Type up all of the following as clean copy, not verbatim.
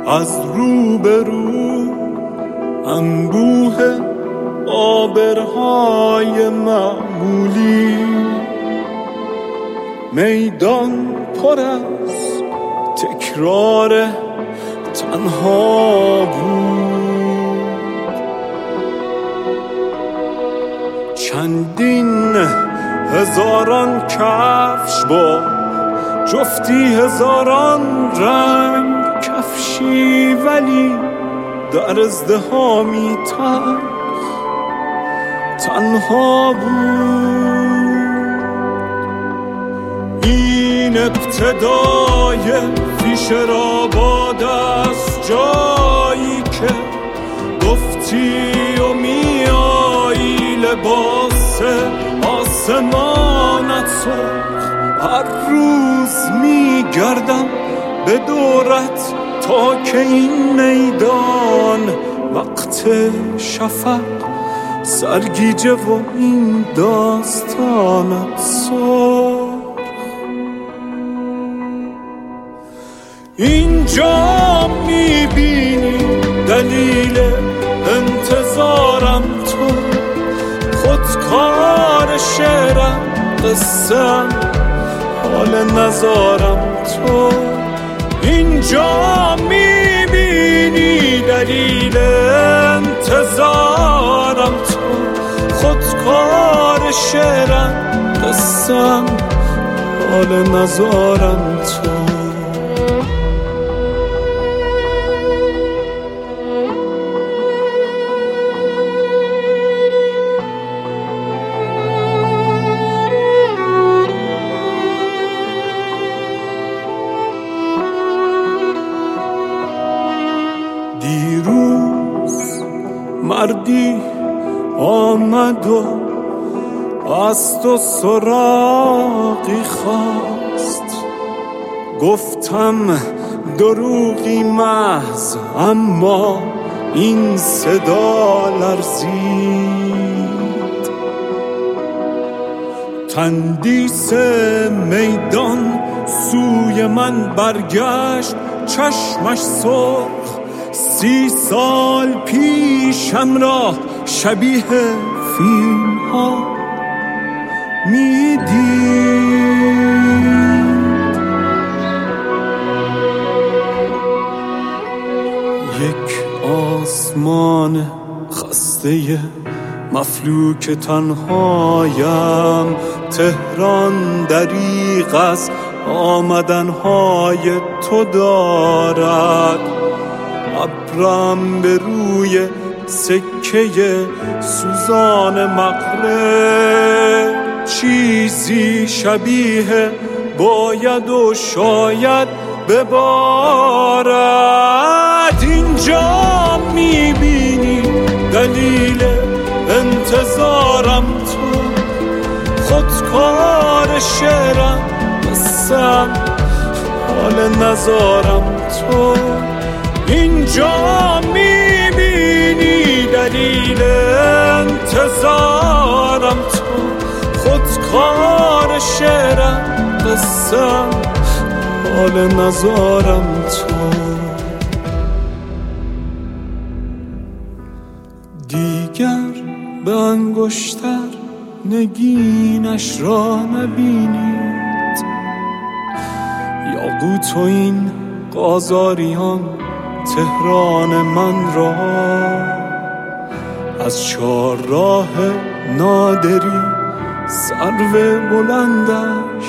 از روبرو انبوه آبرهای معمولی، میدان پر از تکرار تنها بود. چندین هزاران کفش با جفتی هزاران رنگ کفشی، ولی در ازدحامی تنها بود. این ابتدای فیشرآباد است، جایی که گفتی و میایی لباس آسمانت سرخ. هر روز میگردم به دورت تا که این میدان وقت شفق سرگیجه و این داستانت سرخ. اینجا میبینی دلیل انتظارم، تو خودکار شعرم، قصه‌ام، حال نزارم. تو اینجا میبینی دلیل انتظارم، تو خودکار شعرم، قصه‌ام، حال نزارم. تو دیروز مردی آمد و از تو سراغی خواست، گفتم دروغی محض، اما این صدا لرزید. تندیس میدان سوی من برگشت، چشمش سرخ، 30 سال پیشم را شبیه فیلم ها میدید. یک آسمان خسته مفلوک تنهایم، تهران دریغ از آمدنهای تو دارد. ابرم به روی سکه سوزان مغرب، چیزی شبیه باید و شاید ببارد. اینجا میبینی دلیل انتظارم، تو خودکار شعرم، قصه‌ام، حال نزارم. تو اینجا میبینی دلیل انتظارم، تو خودکار شعرم، قصه‌ام، حال نزارم. تو دیگر به انگشتر نگینش را نبینید، یاقوت و این قاذاریان تهران من را. از چهارراه نادری سرو بلندش،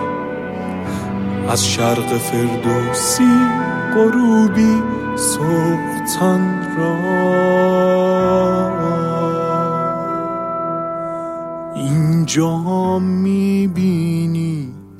از شرق فردوسی غروبی سوختن را. اینجا میبینی